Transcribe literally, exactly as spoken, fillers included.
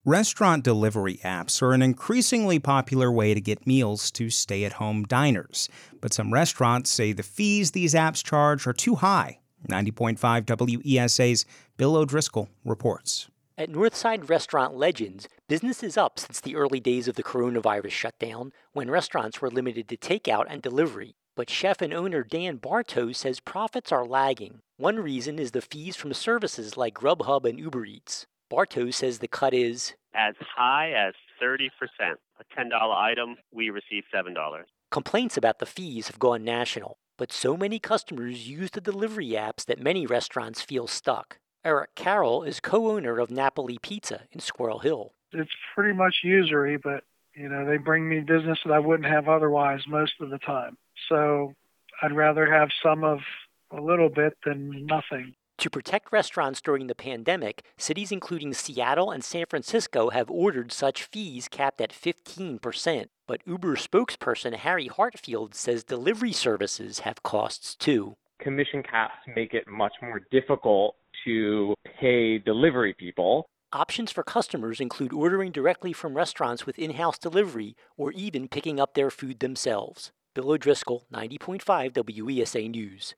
Restaurant delivery apps are an increasingly popular way to get meals to stay-at-home diners. But some restaurants say the fees these apps charge are too high. ninety point five W E S A's Bill O'Driscoll reports. At Northside Restaurant Legends, business is up since the early days of the coronavirus shutdown, when restaurants were limited to takeout and delivery. But chef and owner Dan Bartow says profits are lagging. One reason is the fees from services like Grubhub and Uber Eats. Bartow says the cut is as high as thirty percent. A ten dollar item, we receive seven dollars. Complaints about the fees have gone national, but so many customers use the delivery apps that many restaurants feel stuck. Eric Carroll is co-owner of Napoli Pizza in Squirrel Hill. It's pretty much usury, but you know, they bring me business that I wouldn't have otherwise most of the time. So I'd rather have some of a little bit than nothing. To protect restaurants during the pandemic, cities including Seattle and San Francisco have ordered such fees capped at fifteen percent. But Uber spokesperson Harry Hartfield says delivery services have costs too. Commission caps make it much more difficult to pay delivery people. Options for customers include ordering directly from restaurants with in-house delivery or even picking up their food themselves. Bill O'Driscoll, ninety point five W E S A News.